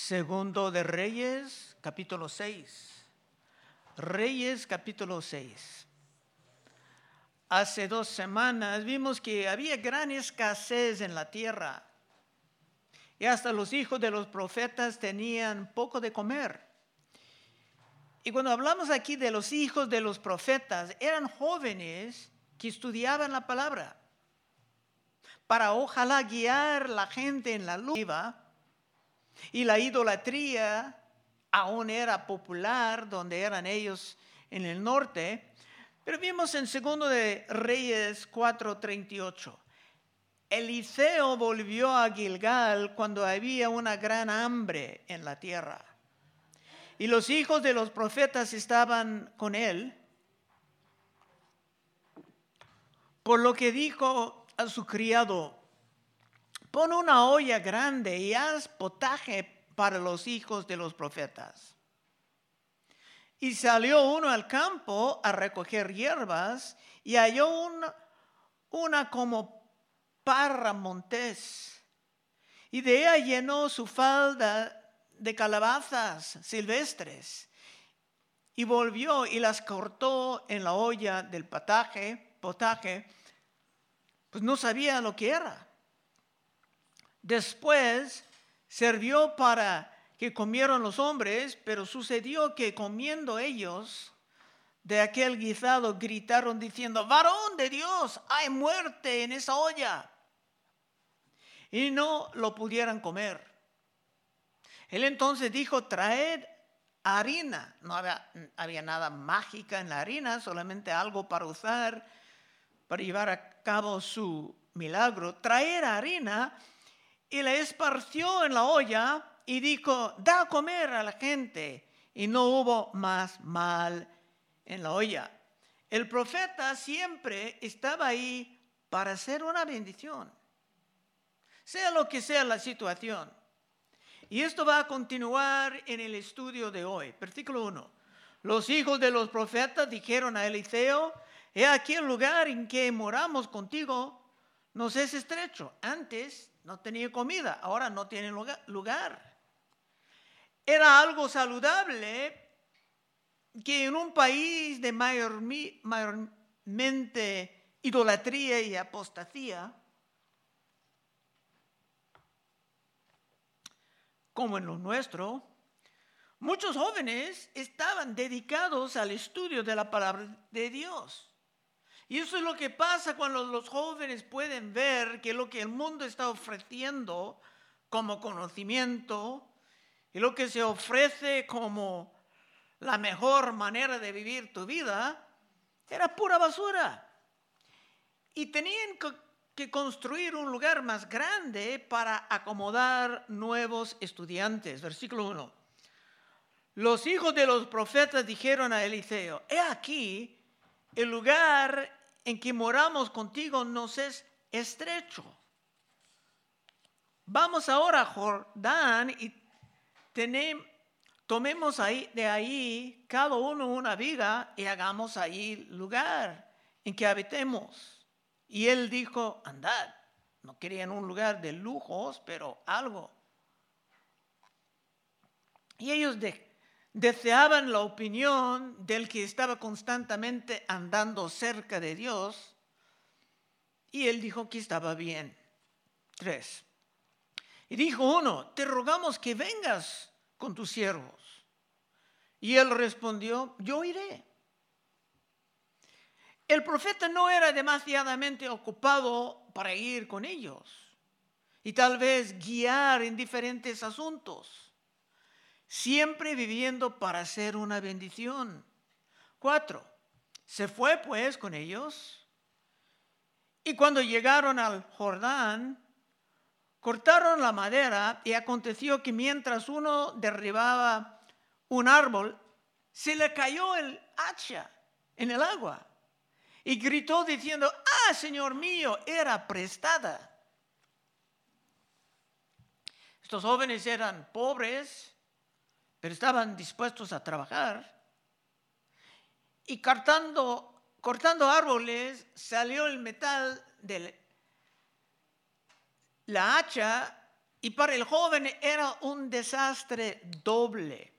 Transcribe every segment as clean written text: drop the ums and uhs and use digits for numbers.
Segundo de Reyes, capítulo 6. Reyes, capítulo 6. Hace 2 semanas vimos que había gran escasez en la tierra y hasta los hijos de los profetas tenían poco de comer. Y cuando hablamos aquí de los hijos de los profetas, eran jóvenes que estudiaban la palabra para ojalá guiar la gente en la luz. Y la idolatría aún era popular donde eran ellos en el norte. Pero vimos en Segundo de Reyes 4:38. Eliseo volvió a Gilgal cuando había una gran hambre en la tierra. Y los hijos de los profetas estaban con él. Por lo que dijo a su criado: pon una olla grande y haz potaje para los hijos de los profetas. Y salió uno al campo a recoger hierbas y halló una como parra montés. Y de ella llenó su falda de calabazas silvestres. Y volvió y las cortó en la olla del potaje, pues no sabía lo que era. Después sirvió para que comieran los hombres, pero sucedió que comiendo ellos de aquel guisado gritaron diciendo: varón de Dios, hay muerte en esa olla. Y no lo pudieran comer. Él entonces dijo: traed harina. No había nada mágica en la harina, solamente algo para usar, para llevar a cabo su milagro. Traer harina. Y la esparció en la olla y dijo: da a comer a la gente. Y no hubo más mal en la olla. El profeta siempre estaba ahí para hacer una bendición, sea lo que sea la situación. Y esto va a continuar en el estudio de hoy. Versículo 1. Los hijos de los profetas dijeron a Eliseo: he aquí el lugar en que moramos contigo nos es estrecho. Antes no tenía comida, ahora no tiene lugar. Era algo saludable que en un país de mayormente idolatría y apostasía, como en lo nuestro, muchos jóvenes estaban dedicados al estudio de la palabra de Dios. Y eso es lo que pasa cuando los jóvenes pueden ver que lo que el mundo está ofreciendo como conocimiento y lo que se ofrece como la mejor manera de vivir tu vida era pura basura. Y tenían que construir un lugar más grande para acomodar nuevos estudiantes. Versículo 1. Los hijos de los profetas dijeron a Eliseo: he aquí, el lugar en que moramos contigo nos es estrecho. Vamos ahora a Jordán y tomemos de ahí cada uno una viga y hagamos ahí lugar en que habitemos. Y él dijo: andad. No querían un lugar de lujos, pero algo. Y ellos deseaban la opinión del que estaba constantemente andando cerca de Dios, y él dijo que estaba bien. 3. Y dijo uno: te rogamos que vengas con tus siervos. Y él respondió: yo iré. El profeta no era demasiadamente ocupado para ir con ellos y tal vez guiar en diferentes asuntos, siempre viviendo para hacer una bendición. 4. Se fue pues con ellos, y cuando llegaron al Jordán, cortaron la madera, y aconteció que mientras uno derribaba un árbol, se le cayó el hacha en el agua, y gritó diciendo: ¡ah, Señor mío, era prestada! Estos jóvenes eran pobres, pero estaban dispuestos a trabajar. Y cortando árboles, salió el metal de la hacha Y para el joven era un desastre doble.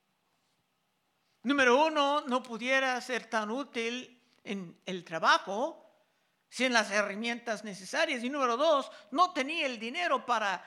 Número uno, no pudiera ser tan útil en el trabajo sin las herramientas necesarias. Y número dos, no tenía el dinero para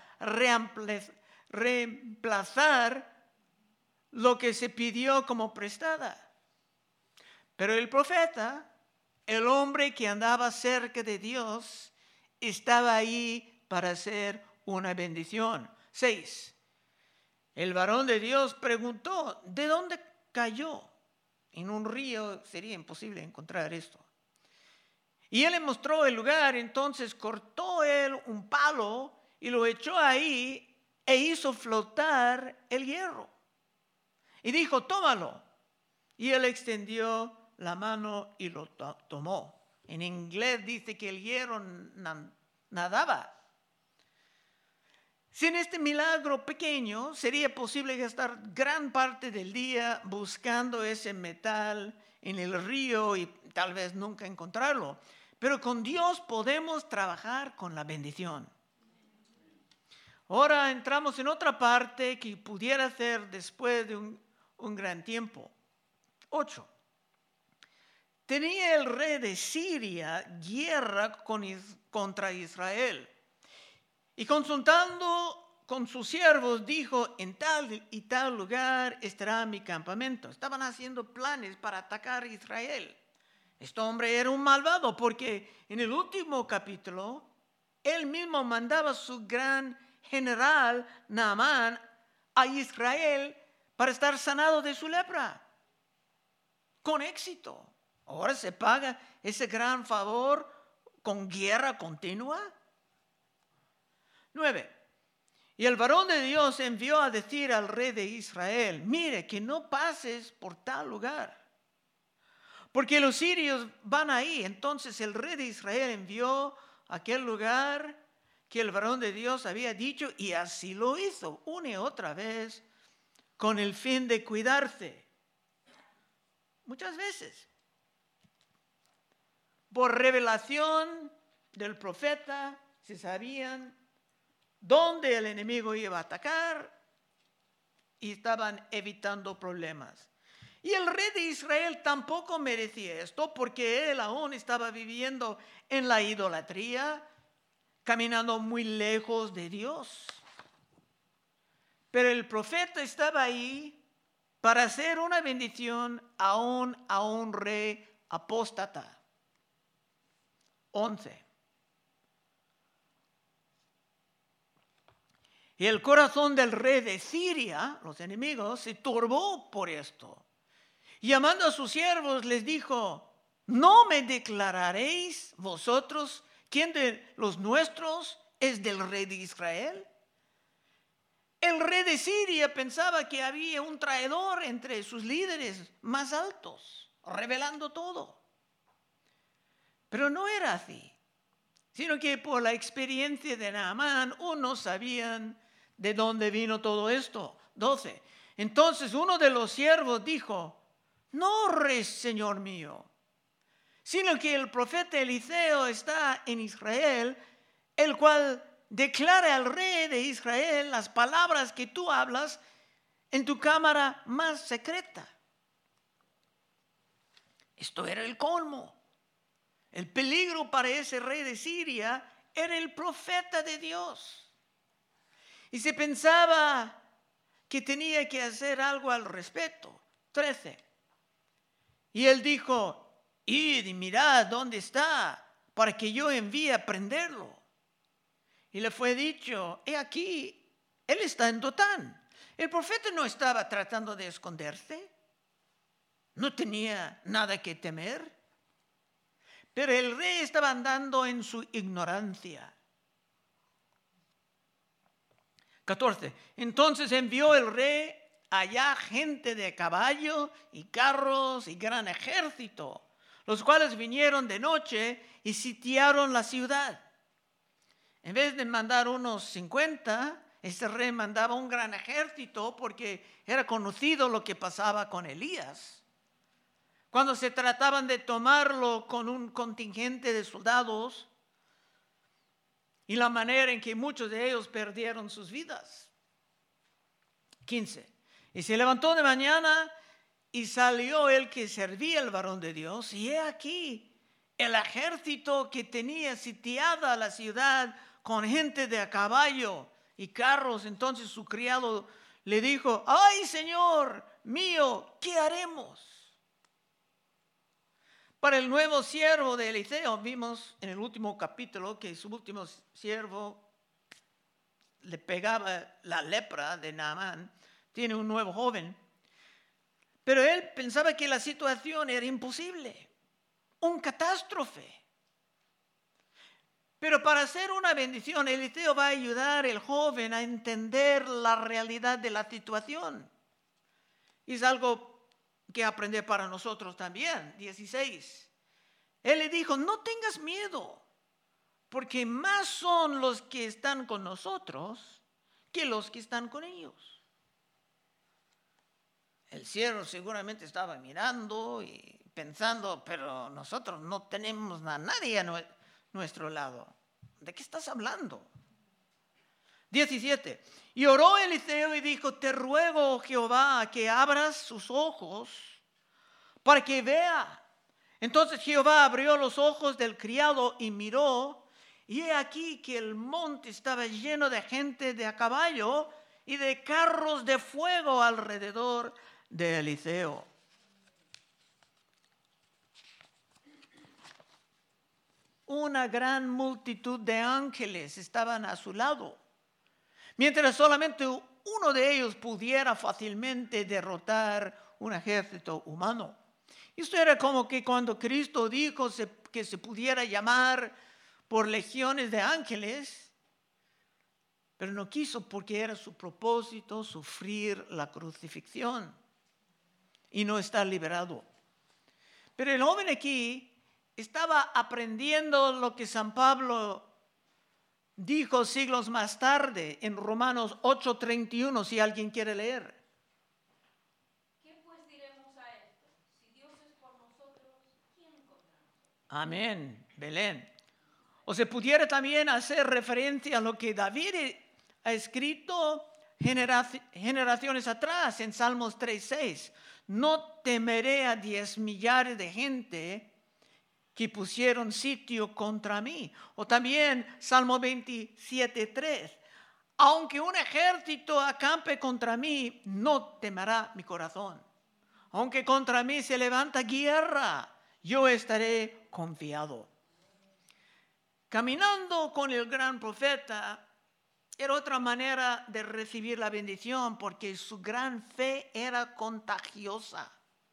reemplazar lo que se pidió como prestada. Pero el profeta, el hombre que andaba cerca de Dios, estaba ahí para hacer una bendición. 6. El varón de Dios preguntó, ¿de dónde cayó? En un río sería imposible encontrar esto. Y él le mostró el lugar, entonces cortó él un palo y lo echó ahí e hizo flotar el hierro. Y dijo, tómalo. Y él extendió la mano y lo tomó. En inglés dice que el hierro nadaba. Sin este milagro pequeño, sería posible gastar gran parte del día buscando ese metal en el río y tal vez nunca encontrarlo. Pero con Dios podemos trabajar con la bendición. Ahora entramos en otra parte que pudiera ser después de un gran tiempo. 8. Tenía el rey de Siria guerra contra Israel. Y consultando con sus siervos, dijo, en tal y tal lugar estará mi campamento. Estaban haciendo planes para atacar a Israel. Este hombre era un malvado porque en el último capítulo, él mismo mandaba a su gran general Naamán a Israel para estar sanado de su lepra. Con éxito. Ahora se paga ese gran favor con guerra continua. 9. Y el varón de Dios envió a decir al rey de Israel, mire que no pases por tal lugar, porque los sirios van ahí. Entonces el rey de Israel envió a aquel lugar que el varón de Dios había dicho, y así lo hizo una y otra vez con el fin de cuidarse. Muchas veces, por revelación del profeta, se sabían dónde el enemigo iba a atacar y estaban evitando problemas. Y el rey de Israel tampoco merecía esto porque él aún estaba viviendo en la idolatría, caminando muy lejos de Dios. Pero el profeta estaba ahí para hacer una bendición aún a un rey apóstata. 11. Y el corazón del rey de Siria, los enemigos, se turbó por esto. Y llamando a sus siervos les dijo, ¿no me declararéis vosotros quién de los nuestros es del rey de Israel? El rey de Siria pensaba que había un traidor entre sus líderes más altos, revelando todo. Pero no era así, sino que por la experiencia de Naamán, unos sabían de dónde vino todo esto. 12. Entonces uno de los siervos dijo, no, rey, señor mío, sino que el profeta Eliseo está en Israel, el cual declara al rey de Israel las palabras que tú hablas en tu cámara más secreta. Esto era el colmo. El peligro para ese rey de Siria era el profeta de Dios. Y se pensaba que tenía que hacer algo al respecto. 13. Y él dijo, id y mirad dónde está, para que yo envíe a prenderlo. Y le fue dicho, he aquí, él está en Dotán. El profeta no estaba tratando de esconderse. No tenía nada que temer. Pero el rey estaba andando en su ignorancia. 14. Entonces envió el rey allá gente de caballo y carros y gran ejército, los cuales vinieron de noche y sitiaron la ciudad. En vez de mandar unos 50, este rey mandaba un gran ejército porque era conocido lo que pasaba con Elías. Cuando se trataban de tomarlo con un contingente de soldados, y la manera en que muchos de ellos perdieron sus vidas. 15. Y se levantó de mañana y salió el que servía al varón de Dios, y he aquí el ejército que tenía sitiada la ciudad con gente de a caballo y carros. Entonces su criado le dijo: ¡ay, Señor mío, qué haremos! Para el nuevo siervo de Eliseo, vimos en el último capítulo que su último siervo le pegaba la lepra de Naamán. Tiene un nuevo joven. Pero él pensaba que la situación era imposible, un catástrofe. Pero para hacer una bendición, Eliseo va a ayudar al joven a entender la realidad de la situación. Y es algo que aprender para nosotros también. 16. Él le dijo: no tengas miedo, porque más son los que están con nosotros que los que están con ellos. El siervo seguramente estaba mirando y pensando: pero nosotros no tenemos a nadie a nuestro lado. ¿De qué estás hablando? 17. Y oró Eliseo y dijo: te ruego, Jehová, que abras sus ojos para que vea. Entonces Jehová abrió los ojos del criado y miró, y he aquí que el monte estaba lleno de gente de a caballo y de carros de fuego alrededor de Eliseo. Una gran multitud de ángeles estaban a su lado, mientras solamente uno de ellos pudiera fácilmente derrotar un ejército humano. Esto era como que cuando Cristo dijo que se pudiera llamar por legiones de ángeles, pero no quiso, porque era su propósito sufrir la crucifixión y no estar liberado. Pero el joven aquí estaba aprendiendo lo que San Pablo dijo siglos más tarde en Romanos 8:31, si alguien quiere leer. ¿Qué pues diremos a esto? Si Dios es por nosotros, ¿quién contra nosotros? Amén, Belén. O se pudiera también hacer referencia a lo que David ha escrito generaciones atrás en Salmos 3:6. No temeré a 10 millares de gente que pusieron sitio contra mí. O también Salmo 27:3. Aunque un ejército acampe contra mí, no temerá mi corazón. Aunque contra mí se levanta guerra, yo estaré confiado. Caminando con el gran profeta era otra manera de recibir la bendición, porque su gran fe era contagiosa.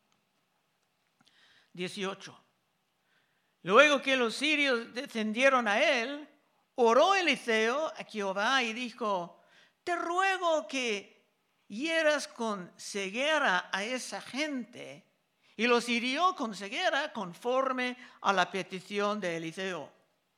18. Luego que los sirios descendieron a él, oró Eliseo a Jehová y dijo: te ruego que hieras con ceguera a esa gente. Y los hirió con ceguera conforme a la petición de Eliseo.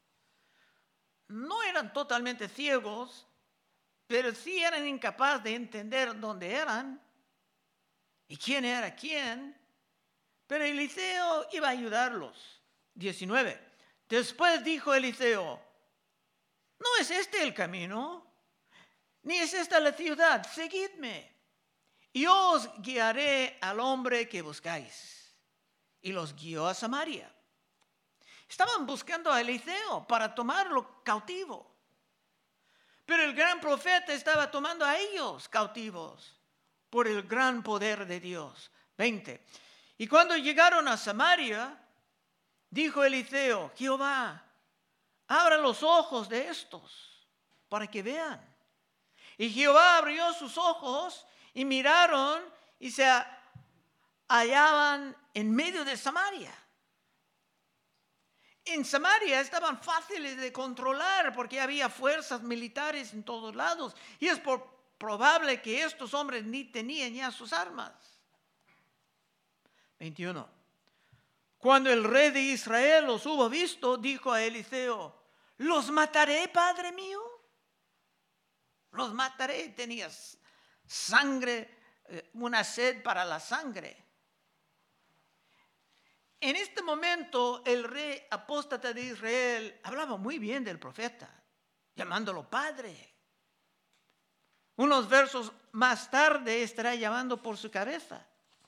No eran totalmente ciegos, pero sí eran incapaces de entender dónde eran y quién era quién. Pero Eliseo iba a ayudarlos. 19. Después dijo Eliseo: no es este el camino, ni es esta la ciudad. Seguidme, y yo os guiaré al hombre que buscáis. Y los guió a Samaria. Estaban buscando a Eliseo para tomarlo cautivo, pero el gran profeta estaba tomando a ellos cautivos por el gran poder de Dios. 20. Y cuando llegaron a Samaria, dijo Eliseo: Jehová, abra los ojos de estos para que vean. Y Jehová abrió sus ojos y miraron, y se hallaban en medio de Samaria. En Samaria estaban fáciles de controlar porque había fuerzas militares en todos lados, y es probable que estos hombres ni tenían ya sus armas. 21. Cuando el rey de Israel los hubo visto, dijo a Eliseo: ¿los mataré, padre mío? Los mataré. Tenías sangre, una sed para la sangre. En este momento el rey apóstata de Israel hablaba muy bien del profeta. llamándolo Padre. Unos versos más tarde estará llamando por su cabeza.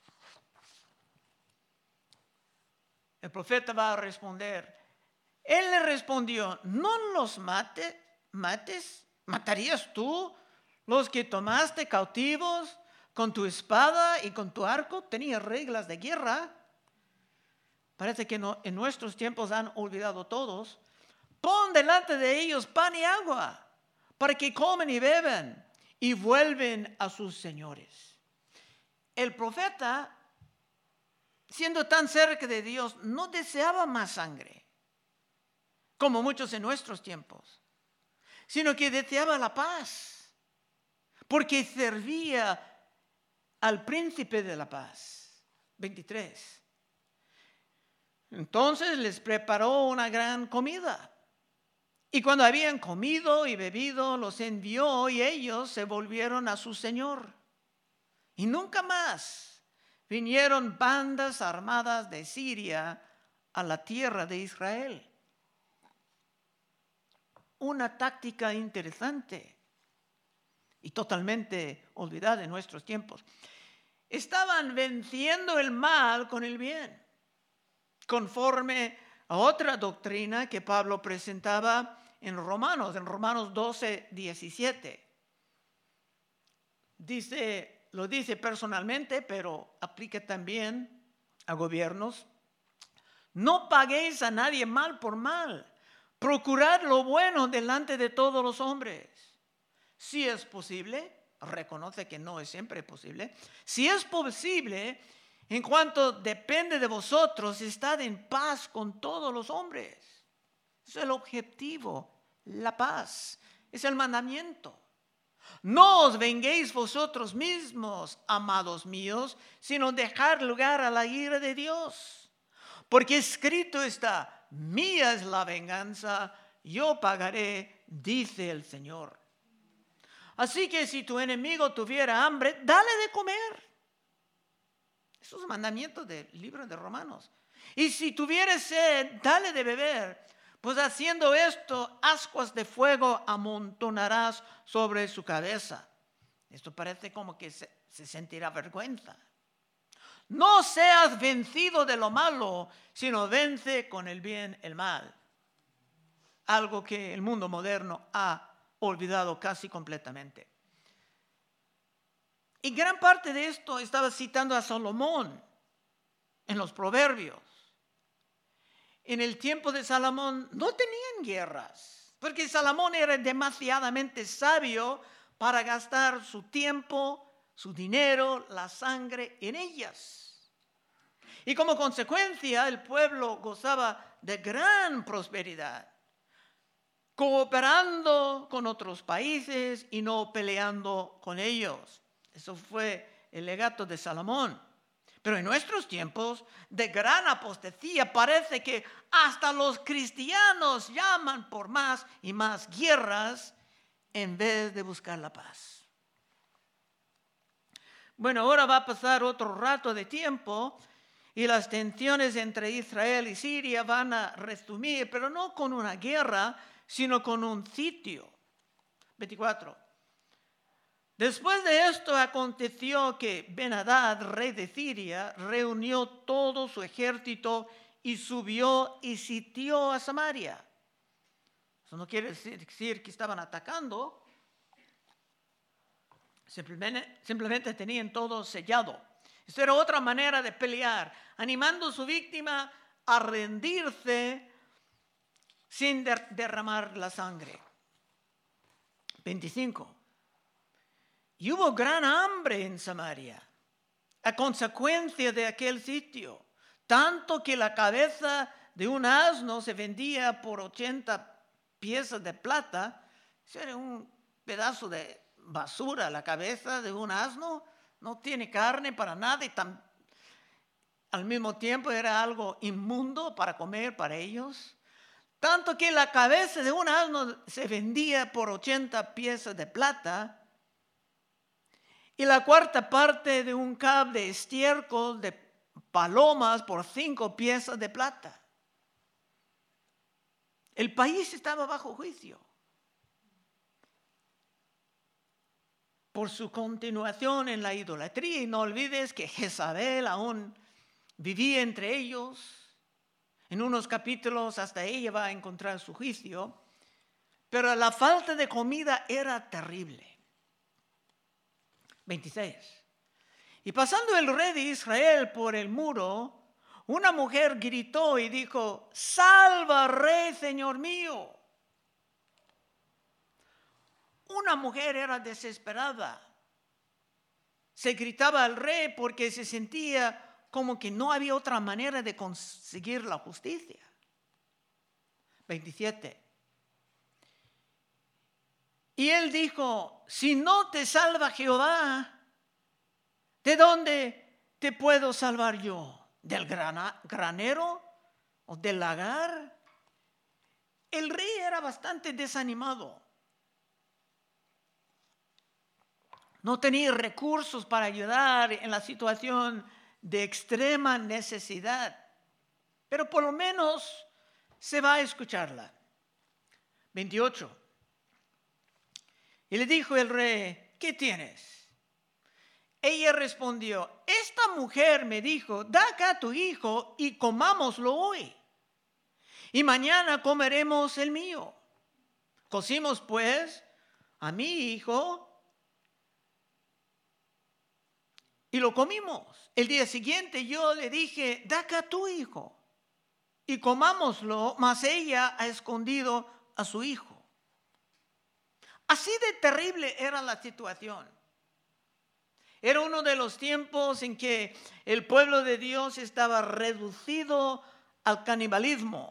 El profeta va a responder. Él le respondió, no los mates. ¿Matarías tú los que tomaste cautivos con tu espada y con tu arco? Tenía reglas de guerra. Parece que no, en nuestros tiempos han olvidado todos. Pon delante de ellos pan y agua para que comen y beben y vuelven a sus señores. El profeta, siendo tan cerca de Dios, no deseaba más sangre, como muchos en nuestros tiempos, sino que deseaba la paz, porque servía al príncipe de la paz. 23. Entonces les preparó una gran comida. Y cuando habían comido y bebido, los envió y ellos se volvieron a su señor. Y nunca más vinieron bandas armadas de Siria a la tierra de Israel. Una táctica interesante y totalmente olvidada en nuestros tiempos. Estaban venciendo el mal con el bien, conforme a otra doctrina que Pablo presentaba en Romanos 12, 17. Lo dice personalmente, pero aplica también a gobiernos. No paguéis a nadie mal por mal. Procurad lo bueno delante de todos los hombres. Si es posible, reconoce que no es siempre posible. Si es posible, en cuanto depende de vosotros, estad en paz con todos los hombres. Es el objetivo, la paz. Es el mandamiento. No os venguéis vosotros mismos, amados míos, sino dejar lugar a la ira de Dios. Porque escrito está, mía es la venganza, yo pagaré, dice el Señor. Así que si tu enemigo tuviera hambre, dale de comer. Eso es mandamiento del libro de Romanos. Y si tuviera sed, dale de beber. Pues haciendo esto, ascuas de fuego amontonarás sobre su cabeza. Esto parece como que se sentirá vergüenza. No seas vencido de lo malo, sino vence con el bien el mal. Algo que el mundo moderno ha olvidado casi completamente. Y gran parte de esto estaba citando a Salomón en los Proverbios. En el tiempo de Salomón no tenían guerras, porque Salomón era demasiadamente sabio para gastar su tiempo, su dinero, la sangre en ellas. Y como consecuencia, el pueblo gozaba de gran prosperidad, cooperando con otros países y no peleando con ellos. Eso fue el legato de Salomón. Pero en nuestros tiempos de gran apostasía parece que hasta los cristianos llaman por más y más guerras en vez de buscar la paz. Bueno, ahora va a pasar otro rato de tiempo y las tensiones entre Israel y Siria van a resumir, pero no con una guerra, sino con un sitio. 24. Después de esto aconteció que Ben-Hadad, rey de Siria, reunió todo su ejército y subió y sitió a Samaria. Eso no quiere decir que estaban atacando. Simplemente tenían todo sellado. Esto era otra manera de pelear, animando a su víctima a rendirse sin derramar la sangre. 25. Y hubo gran hambre en Samaria a consecuencia de aquel sitio, tanto que la cabeza de un asno se vendía por 80 piezas de plata. Eso era un pedazo de basura. La cabeza de un asno no tiene carne para nada y al mismo tiempo era algo inmundo para comer para ellos. Tanto que la cabeza de un asno se vendía por 80 piezas de plata. Y la cuarta parte de un cab de estiércol de palomas por 5 piezas de plata. El país estaba bajo juicio. por su continuación en la idolatría. Y no olvides que Jezabel aún vivía entre ellos. En unos capítulos hasta ella va a encontrar su juicio. Pero la falta de comida era terrible. 26. Y pasando el rey de Israel por el muro, una mujer gritó y dijo: salva, rey, señor mío. Una mujer era desesperada. Se gritaba al rey porque se sentía como que no había otra manera de conseguir la justicia. 27. Y él dijo: si no te salva Jehová, ¿de dónde te puedo salvar yo? ¿Del granero o del lagar? El rey era bastante desanimado. No tenía recursos para ayudar en la situación de extrema necesidad. Pero por lo menos se va a escucharla. 28. Y le dijo el rey: ¿qué tienes? Ella respondió: esta mujer me dijo: da acá tu hijo y comámoslo hoy. Y mañana comeremos el mío. Cocimos pues a mi hijo y lo comimos. El día siguiente yo le dije: da acá tu hijo y comámoslo, mas ella ha escondido a su hijo. Así de terrible era la situación. Era uno de los tiempos en que el pueblo de Dios estaba reducido al canibalismo.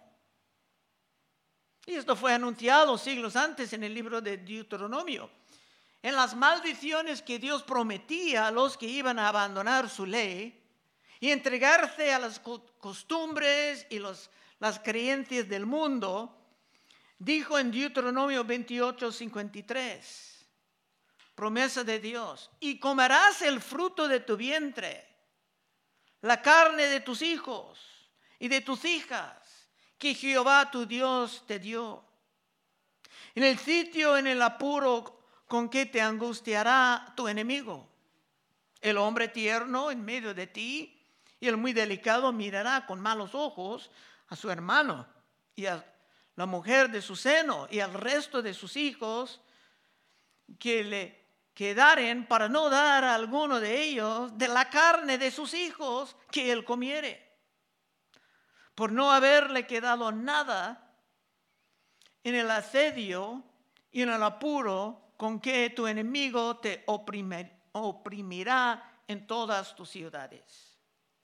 Y esto fue anunciado siglos antes en el libro de Deuteronomio. En las maldiciones que Dios prometía a los que iban a abandonar su ley y entregarse a las costumbres y las creencias del mundo, dijo en Deuteronomio 28:53, promesa de Dios: y comerás el fruto de tu vientre, la carne de tus hijos y de tus hijas, que Jehová tu Dios te dio. En el sitio, en el apuro con que te angustiará tu enemigo, el hombre tierno en medio de ti y el muy delicado mirará con malos ojos a su hermano y a la mujer de su seno y al resto de sus hijos que le quedaren, para no dar a alguno de ellos de la carne de sus hijos que él comiere, por no haberle quedado nada en el asedio y en el apuro con que tu enemigo te oprimirá en todas tus ciudades.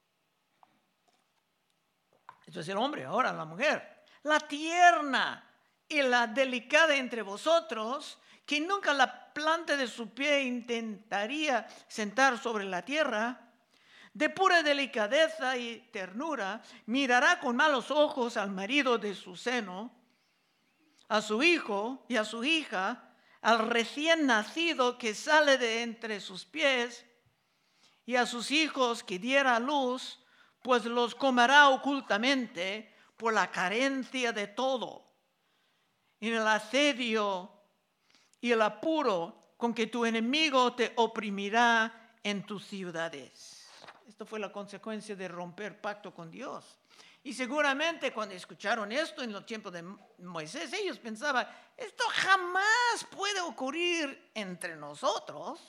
Esto es el hombre, ahora la mujer. La tierna y la delicada entre vosotros, que nunca la planta de su pie intentaría sentar sobre la tierra, de pura delicadeza y ternura, mirará con malos ojos al marido de su seno, a su hijo y a su hija, al recién nacido que sale de entre sus pies, y a sus hijos que diera a luz, pues los comerá ocultamente por la carencia de todo, en el asedio y el apuro con que tu enemigo te oprimirá en tus ciudades. Esto fue la consecuencia de romper pacto con Dios. Y seguramente cuando escucharon esto en los tiempos de Moisés, ellos pensaban: esto jamás puede ocurrir entre nosotros.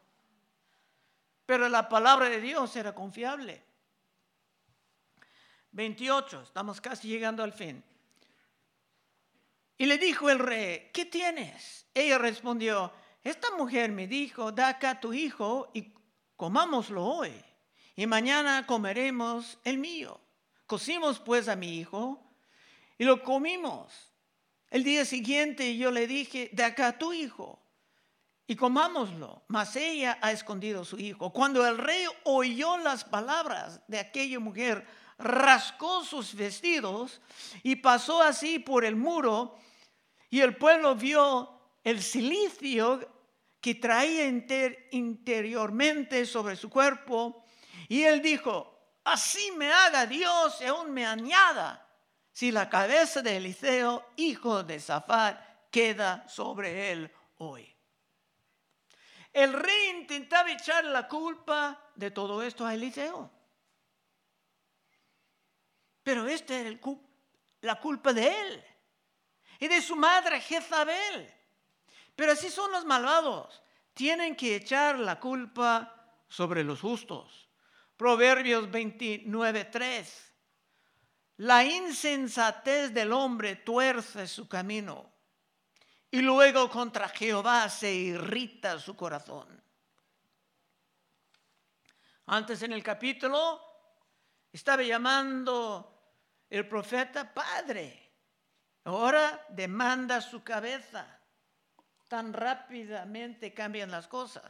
Pero la palabra de Dios era confiable. 28, estamos casi llegando al fin. Y le dijo el rey: ¿qué tienes? Ella respondió: esta mujer me dijo: da acá tu hijo y comámoslo hoy, y mañana comeremos el mío. Cocimos pues a mi hijo y lo comimos. El día siguiente yo le dije: da acá tu hijo y comámoslo. Mas ella ha escondido su hijo. Cuando el rey oyó las palabras de aquella mujer, rascó sus vestidos y pasó así por el muro, y el pueblo vio el cilicio que traía interiormente sobre su cuerpo, y él dijo: así me haga Dios y aún me añada, si la cabeza de Eliseo, hijo de Safat, queda sobre él hoy. El rey intentaba echar la culpa de todo esto a Eliseo. Pero esta era la culpa de él y de su madre Jezabel. Pero así son los malvados. Tienen que echar la culpa sobre los justos. Proverbios 29:3. La insensatez del hombre tuerce su camino, y luego contra Jehová se irrita su corazón. Antes en el capítulo estaba llamando el profeta padre. Ahora demanda su cabeza. Tan rápidamente cambian las cosas.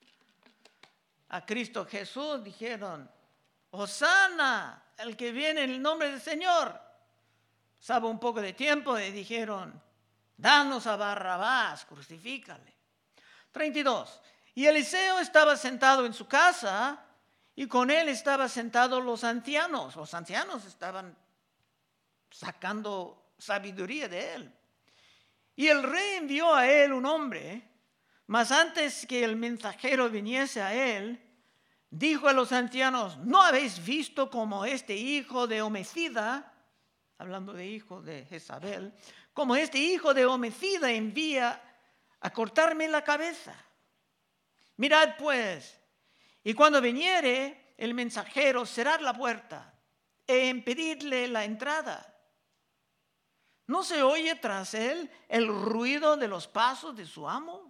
A Cristo Jesús dijeron: Hosana, el que viene en el nombre del Señor. Pasaba un poco de tiempo y dijeron: danos a Barrabás, crucifícale. 32. Y Eliseo estaba sentado en su casa, y con él estaban sentados los ancianos. Los ancianos estaban sacando sabiduría de él. Y el rey envió a él un hombre, mas antes que el mensajero viniese a él, dijo a los ancianos: ¿no habéis visto cómo este hijo de homicida, hablando de hijo de Jezabel, como este hijo de homicida envía a cortarme la cabeza? Mirad pues, y cuando viniere el mensajero, cerrad la puerta e impedidle la entrada. ¿No se oye tras él el ruido de los pasos de su amo?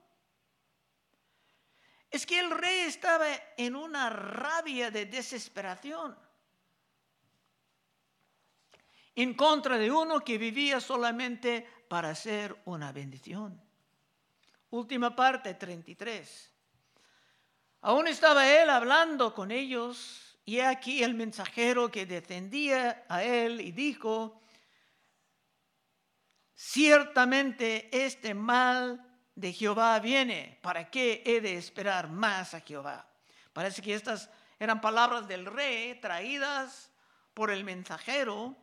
Es que el rey estaba en una rabia de desesperación en contra de uno que vivía solamente para hacer una bendición. Última parte, 33. Aún estaba él hablando con ellos, y aquí el mensajero que descendía a él y dijo: ciertamente este mal de Jehová viene. ¿Para qué he de esperar más a Jehová? Parece que estas eran palabras del rey traídas por el mensajero,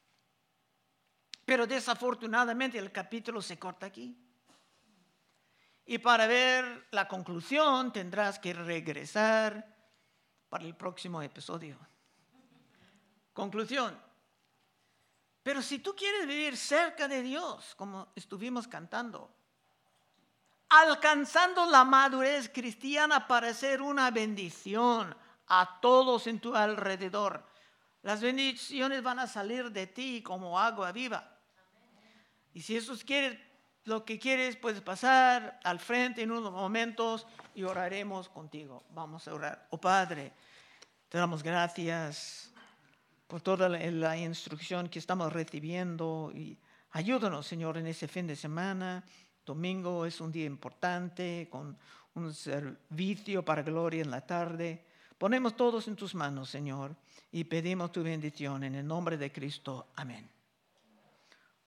pero desafortunadamente el capítulo se corta aquí. Y para ver la conclusión tendrás que regresar para el próximo episodio. Conclusión. Pero si tú quieres vivir cerca de Dios, como estuvimos cantando, alcanzando la madurez cristiana para ser una bendición a todos en tu alrededor, las bendiciones van a salir de ti como agua viva. Y si eso quieres, lo que quieres, puedes pasar al frente en unos momentos y oraremos contigo. Vamos a orar. Oh Padre, te damos gracias por toda la instrucción que estamos recibiendo, y ayúdanos, Señor, en ese fin de semana. Domingo es un día importante, con un servicio para gloria en la tarde. Ponemos todos en tus manos, Señor, y pedimos tu bendición en el nombre de Cristo. Amén.